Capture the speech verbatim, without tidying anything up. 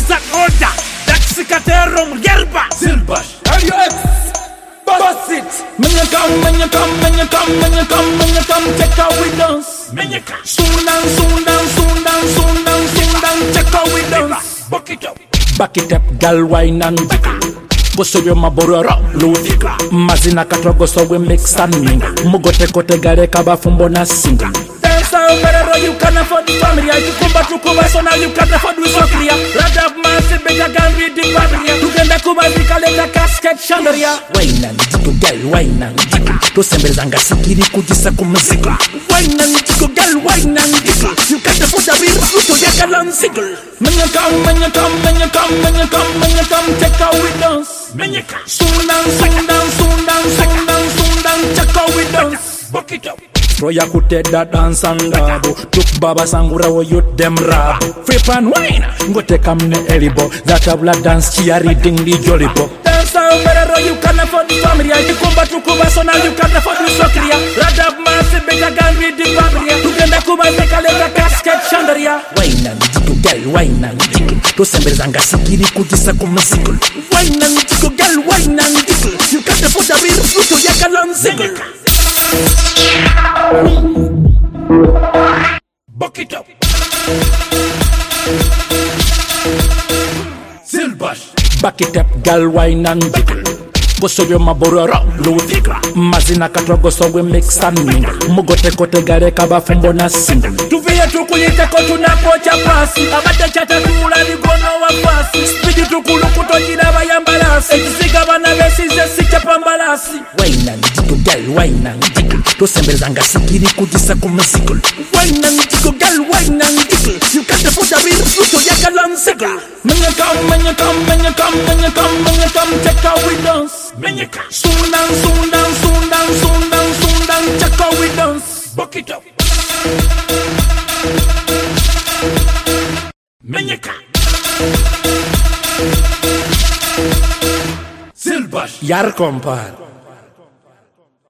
and order. Daxikaterum yerba. Silbash, are you ex? Bust it. When you come, when you come, when you come, when you come, when you come, check out with us. When you come, soon down, soon down, soon down, soon down, soon down, check out with us. Back it up, back it up, gal wine and jiggle. Go so you maborora, loading. Mazina katrogo so we mix and mingle. Mugote kote gare kaba fumbona single. Dance out, better you can afford the family. You come back to Cuba, so now you can't afford with Sofia. Rather massive, better gun with the barrier. You can make Cuba, we call it a casket chandelier. Wine and jiggle, gal, wine and jiggle. To semble zanga sikiri kujisa kumziggle. Wine and jiggle, gal, wine and jiggle. You can't afford the beer, you to yakal and single. When you come, when you come, when you come, when you come, when you come, check out with us. when you come, Soon down, soon down, soon down, soon down, soon down, check out with us. back it up. Roya kuteda dance and dabo. Tuk baba sangura wo youth dem rap. Flip and wine, go take am ne elbow. That abla dance chia reading the jolly pop. Dance out, better you can afford the family. You come back to Cuba, so now you can't afford the soccer. Radab massive, better gun with the barrier. You can make Cuba take a little casket chandelier. Wine and jiggle, girl, wine and jiggle. To semble zanga sikiri kujisa kumziggle. Wine and jiggle, girl, wine and jiggle. You can't afford the beer, you to yakal and single. Back it up. Silbash, back it up, gal, wine and jiggle. Go so you maborora, loading. Mazina katrogo so we mix and mingle. Mugote kote gare kaba fumbona single. Tuvia tukuyite kotu na kocha pasi. Abate chata kula ni gono wa pasi. Spidi tukulu kutojina bayambalasi. Ekisiga bana besi zesi chapambalasi. Wine and jiggle, gal, wine and jiggle. To semble zanga sikiri kujisa kumziggle. Wine and jiggle, gal, wine and jiggle. You can't afford the beer, you to yakal and single. When you come, when you come, when you come, when you come, when you come, check out with us. when you come, Soon down, soon down, soon down, soon down, soon down, check out with us. back it up. When you come, Yar compare.